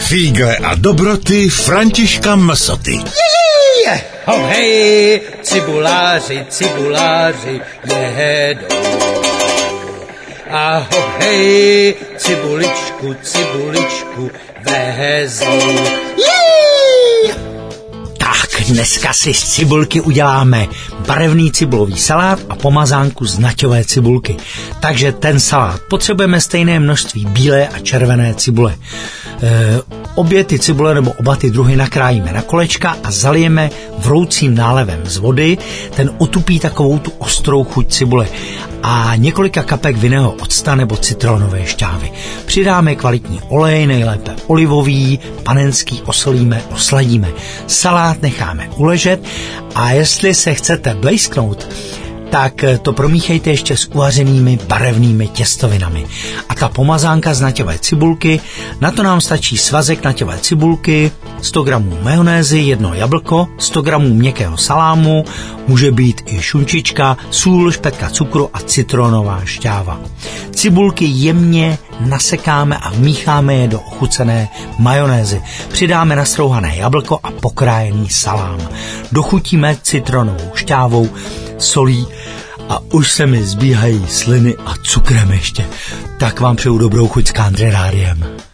Fígle a dobroty Františka Msoty. Ho hej, cibuláři, cibuláři jedou. A ho hej, cibuličku, cibuličku vezou. Tak, dneska si z cibulky uděláme barevný cibulový salát a pomazánku z naťové cibulky. Takže ten salát potřebujeme stejné množství bílé a červené cibule. Obě ty cibule nebo oba ty druhy nakrájíme na kolečka a zalijeme vroucím nálevem z vody. Ten otupí takovou tu ostrou chuť cibule a několika kapek vinného octa nebo citronové šťávy. Přidáme kvalitní olej, nejlépe olivový, panenský, osolíme, osladíme. Salát necháme uležet a jestli se chcete blejsknout, tak to promíchejte ještě s uvařenými barevnými těstovinami. A ta pomazánka z naťové cibulky, na to nám stačí svazek naťové cibulky, 100 gramů majonézy, 1 jablko, 100 gramů měkkého salámu, může být i šunčička, sůl, špetka cukru a citronová šťáva. Cibulky jemně nasekáme a vmícháme je do ochucené majonézy. Přidáme nastrouhané jablko a pokrájený salám. Dochutíme citronovou šťávou, solí a už se mi zbíhají sliny a cukrem ještě. Tak vám přeju dobrou chuť s Country Rádiem.